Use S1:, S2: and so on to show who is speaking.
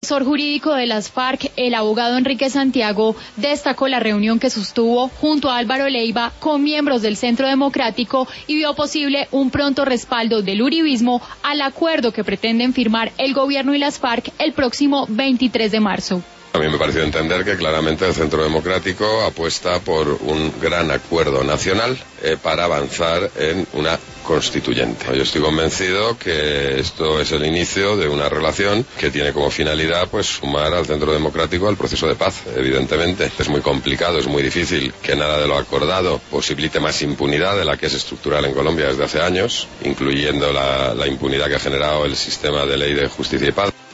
S1: asesor jurídico de las FARC, el abogado Enrique Santiago, destacó la reunión que sostuvo junto a Álvaro Leiva con miembros del Centro Democrático y vio posible un pronto respaldo del uribismo al acuerdo que pretenden firmar el gobierno y las FARC el próximo 23 de marzo.
S2: A mí me pareció entender que claramente el Centro Democrático apuesta por un gran acuerdo nacional para avanzar en una constituyente. Yo estoy convencido que esto es el inicio de una relación que tiene como finalidad pues sumar al Centro Democrático al proceso de paz. Evidentemente es muy complicado, es muy difícil que nada de lo acordado posibilite más impunidad de la que es estructural en Colombia desde hace años, incluyendo la impunidad que ha generado el sistema de ley de justicia y paz.